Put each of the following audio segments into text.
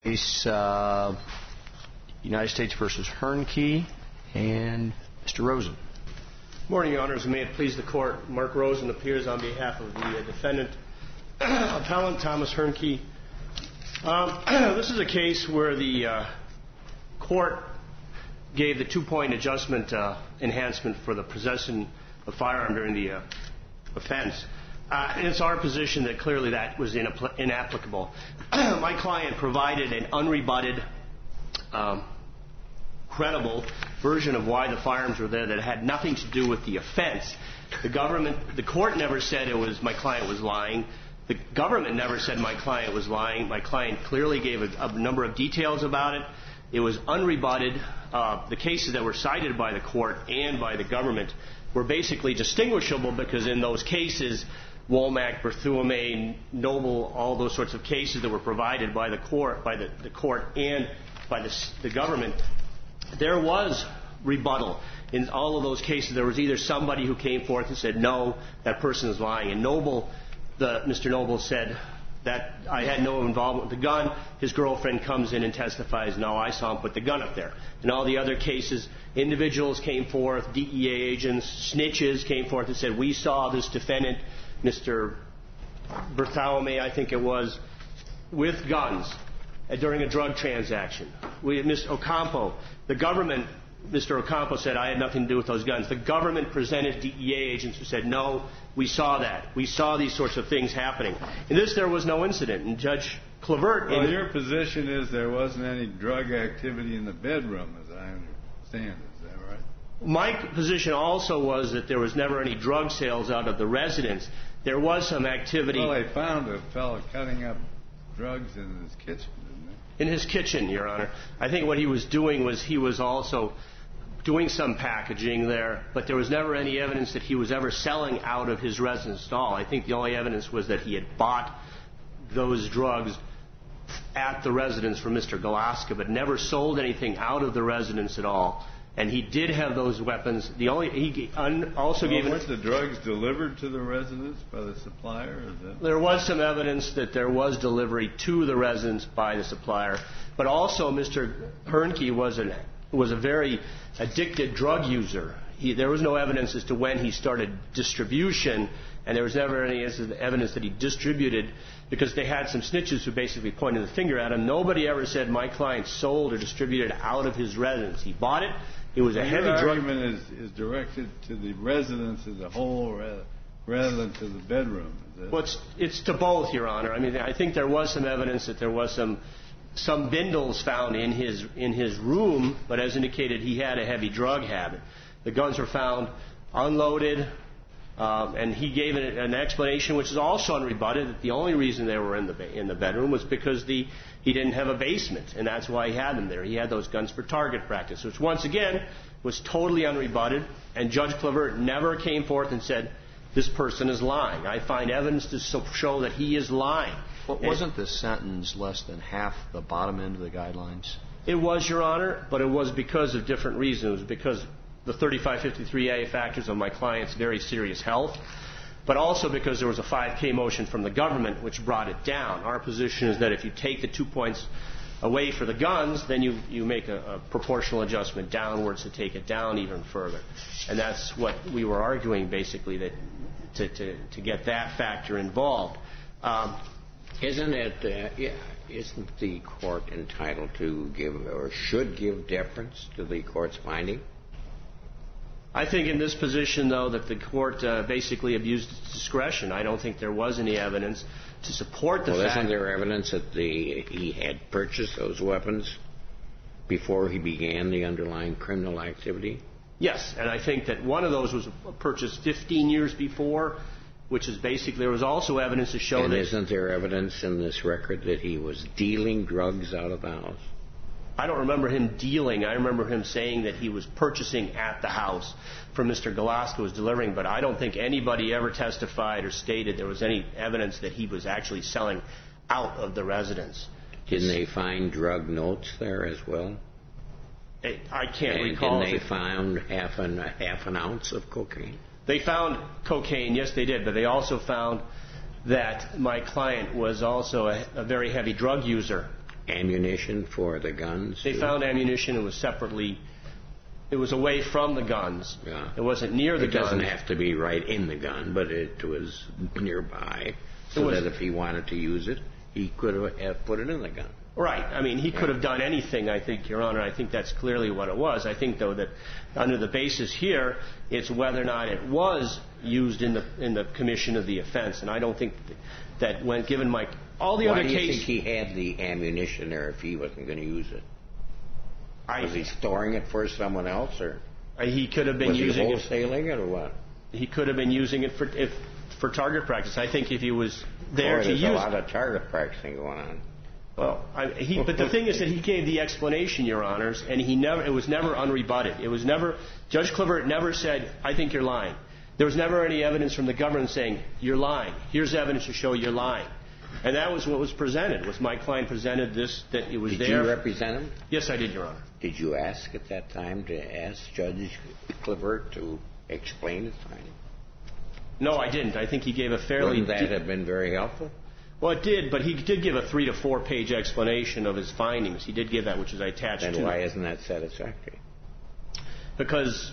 Case United States v. Hernke and Mr. Rosen. Morning, Your Honors, and may it please the Court. Mark Rosen appears on behalf of the defendant, appellant Thomas Hernke. This is a case where the court gave the 2-point adjustment enhancement for the possession of firearm during the offense. And it's our position that clearly that was inapplicable. My client provided an unrebutted, credible version of why the firearms were there that had nothing to do with the offense. The court never said my client was lying. The government never said my client was lying. My client clearly gave a number of details about it. It was unrebutted. The cases that were cited by the court and by the government were basically distinguishable because in those cases, Womack, Berthuame, Noble, all those sorts of cases that were provided by the court and by the government, there was rebuttal. In all of those cases, there was either somebody who came forth and said, no, that person is lying. And Noble, Mr. Noble said that I had no involvement with the gun. His girlfriend comes in and testifies, no, I saw him put the gun up there. In all the other cases, individuals came forth, DEA agents, snitches came forth and said, we saw this defendant, Mr. Berthuame, I think it was, with guns during a drug transaction. Mr. Ocampo, the government, Mr. Ocampo said, I had nothing to do with those guns. The government presented DEA agents who said, no, we saw that. We saw these sorts of things happening. In this, there was no incident. And Judge Clavert... Well, your position is there wasn't any drug activity in the bedroom, as I understand. Is that right? My position also was that there was never any drug sales out of the residence. There was some activity... Well, they found a fellow cutting up drugs in his kitchen, didn't they? In his kitchen, Your Honor. I think what he was doing was he was also doing some packaging there, but there was never any evidence that he was ever selling out of his residence at all. I think the only evidence was that he had bought those drugs at the residence from Mr. Galaska, but never sold anything out of the residence at all. And he did have those weapons. Were the drugs delivered to the residence by the supplier? There was some evidence that there was delivery to the residence by the supplier. But also, Mr. Hernke was a very addicted drug user. There was no evidence as to when he started distribution, and there was never any evidence that he distributed because they had some snitches who basically pointed the finger at him. Nobody ever said my client sold or distributed out of his residence. He bought it. It was a heavy drug. Your argument is directed to the residence as a whole rather than to the bedroom. Well, it's to both, Your Honor. I mean, I think there was some evidence that there was some bindles found in his room, but as indicated, he had a heavy drug habit. The guns were found unloaded, and he gave an explanation, which is also unrebutted, that the only reason they were in the bedroom was because he didn't have a basement, and that's why he had them there. He had those guns for target practice, which once again was totally unrebutted, and Judge Clavert never came forth and said, this person is lying. I find evidence to show that he is lying. Well, wasn't the sentence less than half the bottom end of the guidelines? It was, Your Honor, but it was because of different reasons. It was because the 3553A factors of my client's very serious health, but also because there was a 5K motion from the government which brought it down. Our position is that if you take the 2 points away for the guns, then you make a proportional adjustment downwards to take it down even further. And that's what we were arguing, basically, that to get that factor involved. Isn't the court entitled to give or should give deference to the court's finding? I think in this position, though, that the court basically abused its discretion. I don't think there was any evidence to support the fact... Well, isn't there evidence that he had purchased those weapons before he began the underlying criminal activity? Yes, and I think that one of those was purchased 15 years before, which is basically... There was also evidence to show that... And isn't there evidence in this record that he was dealing drugs out of the house? I don't remember him dealing. I remember him saying that he was purchasing at the house from Mr. Galaska who was delivering, but I don't think anybody ever testified or stated there was any evidence that he was actually selling out of the residence. Didn't they find drug notes there as well? I can't recall. And didn't they find half an ounce of cocaine? They found cocaine, yes they did, but they also found that my client was also a very heavy drug user. ammunition for the guns? They found ammunition. It was separately. It was away from the guns. Yeah. It wasn't near the guns. It doesn't have to be right in the gun, but it was nearby, so that if he wanted to use it, he could have put it in the gun. Right. I mean, he could have done anything, I think, Your Honor. I think that's clearly what it was. I think, though, that under the basis here, it's whether or not it was used in the commission of the offense. And I don't think that when given all the other cases... Why do you think he had the ammunition there if he wasn't going to use it? Was he storing it for someone else, or he could have been using it? Was he wholesaling it, or what? He could have been using it for target practice. I think if he was there to use... There's a lot of target practicing going on. Well, but the thing is that he gave the explanation, Your Honors, and it was never unrebutted. It was never... Judge Clifford never said, I think you're lying. There was never any evidence from the government saying, you're lying. Here's evidence to show you're lying. And that was what was presented, was my client presented this, that it was there. Did you represent him? Yes, I did, Your Honor. Did you ask at that time to ask Judge Clifford to explain his finding? No, I didn't. I think he gave a fairly... Wouldn't that have been very helpful? Well, it did, but he did give a 3 to 4 page explanation of his findings. He did give that, which is attached to... Then why isn't that satisfactory? Because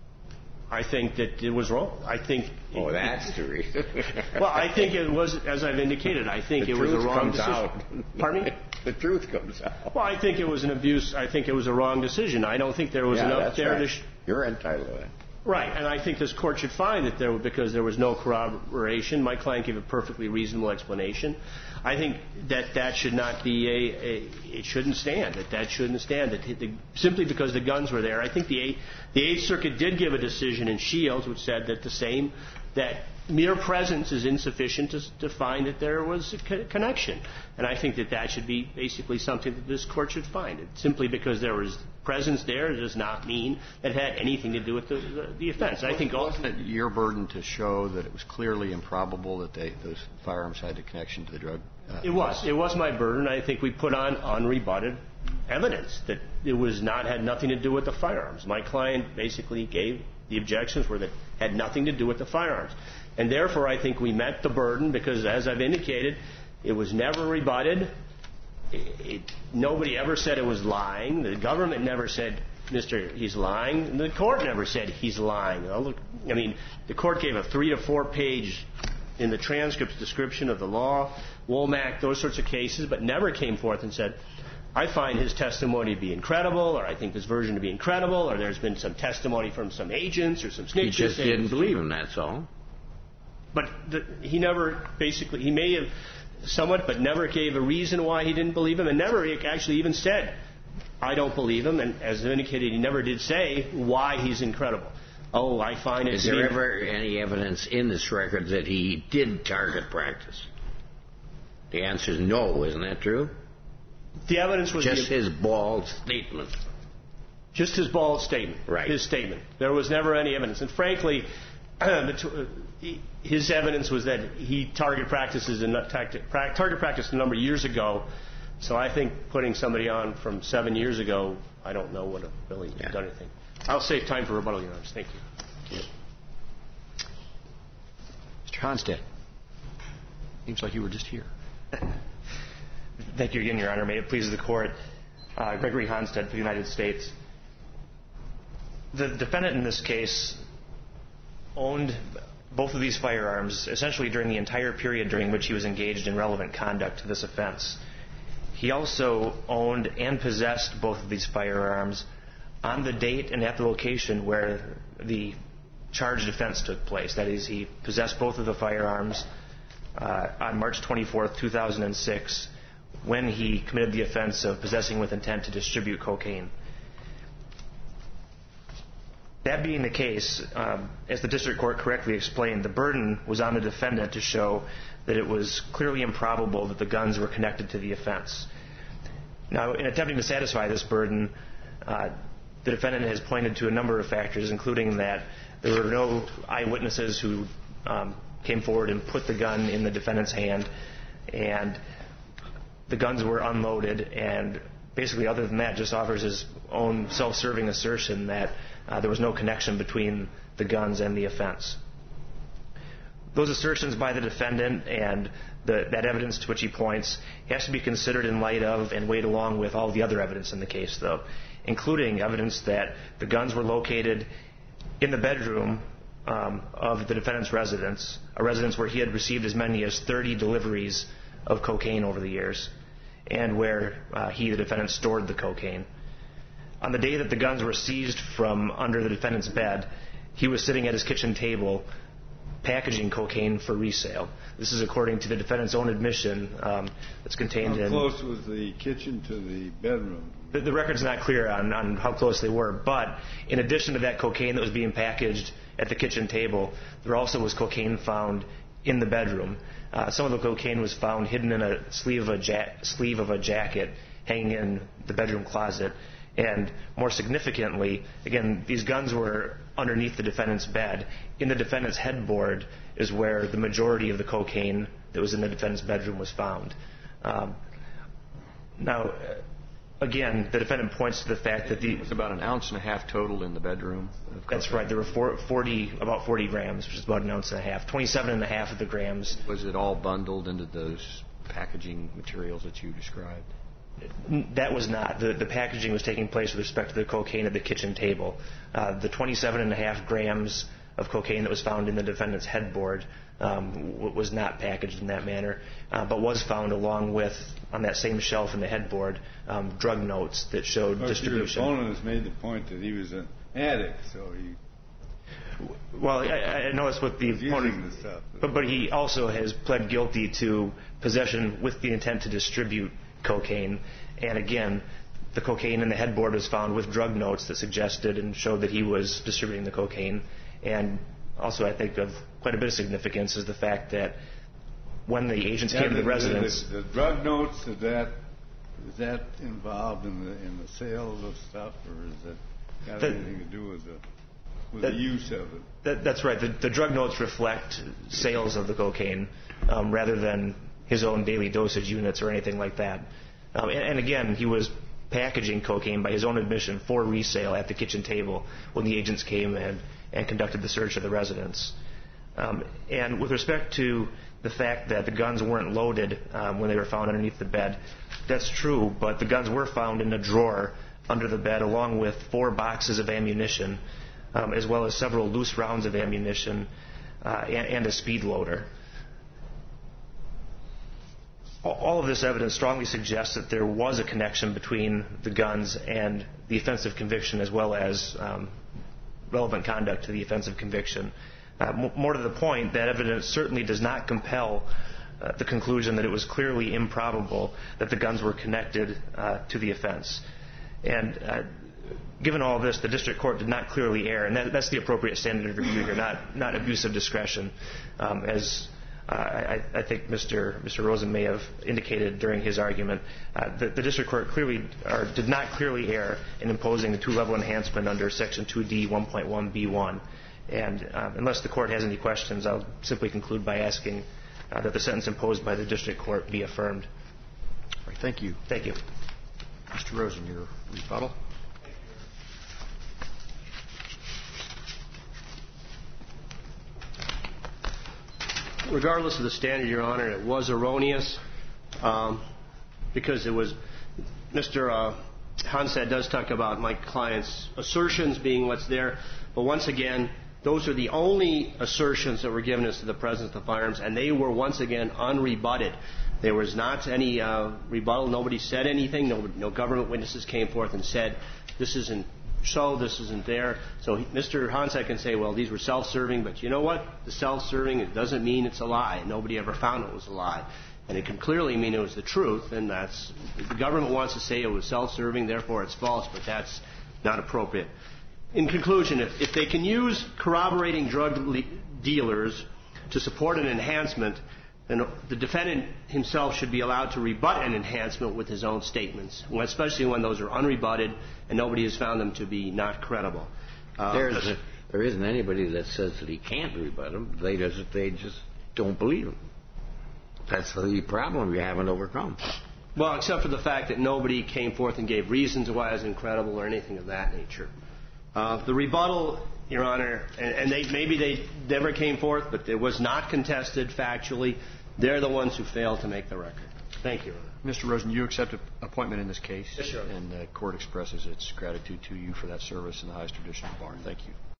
I think that it was wrong. I think... Oh, that's the reason. Well, I think it was, as I've indicated, I think it was a wrong decision. Out. Pardon me? The truth comes out. Well, I think it was an abuse. I think it was a wrong decision. I don't think there was enough there right. to... You're entitled to that. Right, and I think this court should find that because there was no corroboration. My client gave a perfectly reasonable explanation. I think that should not be it shouldn't stand. That shouldn't stand. Simply because the guns were there. I think the Eighth Circuit did give a decision in Shields which said that mere presence is insufficient to find that there was a connection. And I think that should be basically something that this court should find. Simply because there was presence there does not mean that it had anything to do with the offense. I think wasn't it your burden to show that it was clearly improbable that those firearms had a connection to the drug? It was my burden. I think we put on unrebutted evidence that it had nothing to do with the firearms. My client basically gave the objections that had nothing to do with the firearms. And therefore, I think we met the burden because, as I've indicated, it was never rebutted. Nobody ever said it was lying. The government never said, Mr., he's lying. And the court never said he's lying. I mean, the court gave a 3 to 4 page in the transcripts description of the law, Womack, those sorts of cases, but never came forth and said, I find his testimony to be incredible, or I think this version to be incredible, or there's been some testimony from some agents or some snitches. He just didn't believe him, that's all. But he never, basically, he may have somewhat, but never gave a reason why he didn't believe him, and never actually even said, I don't believe him, and as indicated, he never did say why he's incredible. Oh, I find it... Is there ever any evidence in this record that he did target practice? The answer is no, isn't that true? The evidence was... Just his bald statement. Just his bald statement. Right. His statement. There was never any evidence. And frankly, his evidence was that he target practiced a number of years ago. So I think putting somebody on from 7 years ago, I don't know would have really done anything. I'll save time for rebuttal, Your Honor. Thank you. Mr. Honstead. Seems like you were just here. Thank you again, Your Honor. May it please the Court. Gregory Honstead for the United States. The defendant in this case owned both of these firearms essentially during the entire period during which he was engaged in relevant conduct to this offense. He also owned and possessed both of these firearms on the date and at the location where the charged offense took place. That is, he possessed both of the firearms on March 24th, 2006, when he committed the offense of possessing with intent to distribute cocaine. That being the case, as the district court correctly explained, the burden was on the defendant to show that it was clearly improbable that the guns were connected to the offense. Now, in attempting to satisfy this burden, the defendant has pointed to a number of factors, including that there were no eyewitnesses who came forward and put the gun in the defendant's hand, and the guns were unloaded, and basically other than that just offers his own self-serving assertion that there was no connection between the guns and the offense. those assertions by the defendant and that evidence to which he points has to be considered in light of and weighed along with all the other evidence in the case, though, including evidence that the guns were located in the bedroom of the defendant's residence, a residence where he had received as many as 30 deliveries of cocaine over the years, and where he, the defendant, stored the cocaine. On the day that the guns were seized from under the defendant's bed, he was sitting at his kitchen table packaging cocaine for resale. This is according to the defendant's own admission that's contained in... How close was the kitchen to the bedroom? The record's not clear on how close they were, but in addition to that cocaine that was being packaged at the kitchen table, there also was cocaine found in the bedroom. Some of the cocaine was found hidden in a sleeve of a jacket hanging in the bedroom closet. And more significantly, again, these guns were underneath the defendant's bed. In the defendant's headboard is where the majority of the cocaine that was in the defendant's bedroom was found. Now, again, the defendant points to the fact that It was about 1.5 ounces total in the bedroom. That's right. There were about 40 grams, which is about 1.5 ounces. 27.5 of the grams. Was it all bundled into those packaging materials that you described? That was not. The packaging was taking place with respect to the cocaine at the kitchen table. The 27.5 grams of cocaine that was found in the defendant's headboard was not packaged in that manner, but was found along with, on that same shelf in the headboard, drug notes that showed distribution. Your opponent has made the point that he was an addict, so he... Well, I know it's what the opponent... But he also has pled guilty to possession with the intent to distribute cocaine, and again, the cocaine in the headboard was found with drug notes that suggested and showed that he was distributing the cocaine. And also, I think of quite a bit of significance is the fact that when the agents came to the residence, the drug notes, is that involved in the sales of stuff, or is that got anything to do with the use of it? That's right. The drug notes reflect sales of the cocaine rather than his own daily dosage units or anything like that. And again, he was packaging cocaine by his own admission for resale at the kitchen table when the agents came and conducted the search of the residence. And with respect to the fact that the guns weren't loaded when they were found underneath the bed, that's true, but the guns were found in a drawer under the bed along with 4 boxes of ammunition, as well as several loose rounds of ammunition and a speed loader. All of this evidence strongly suggests that there was a connection between the guns and the offense of conviction, as well as relevant conduct to the offense of conviction. More to the point, that evidence certainly does not compel the conclusion that it was clearly improbable that the guns were connected to the offense. And given all this, the district court did not clearly err, and that's the appropriate standard of review here, not abuse of discretion, as I think Mr. Rosen may have indicated during his argument. The district court did not clearly err in imposing the 2-level enhancement under Section 2D 1.1b1. And unless the court has any questions, I'll simply conclude by asking that the sentence imposed by the district court be affirmed. All right, thank you. Thank you. Mr. Rosen, your rebuttal. Regardless of the standard, Your Honor, it was erroneous because it was Mr. Hansad does talk about my client's assertions being what's there, but once again, those are the only assertions that were given as to the presence of firearms, and they were once again unrebutted. There was not any rebuttal. Nobody said anything. No government witnesses came forth and said this isn't so, this isn't there. So Mr. Hansad can say, well, these were self-serving, but you know what? The self-serving, it doesn't mean it's a lie. Nobody ever found it was a lie. And it can clearly mean it was the truth, and that's, the government wants to say it was self-serving, therefore it's false, but that's not appropriate. In conclusion, if they can use corroborating drug dealers to support an enhancement, then the defendant himself should be allowed to rebut an enhancement with his own statements, especially when those are unrebutted and nobody has found them to be not credible. There isn't anybody that says that he can't rebut them. They just don't believe him. That's the problem you haven't overcome. Well, except for the fact that nobody came forth and gave reasons why it was incredible or anything of that nature. The rebuttal Your Honor, and maybe they never came forth, but it was not contested factually. They're the ones who failed to make the record. Thank you, Your Honor. Mr. Rosen, you accept an appointment in this case? Yes, Your Honor. And the court expresses its gratitude to you for that service in the highest tradition of the bar. Thank you.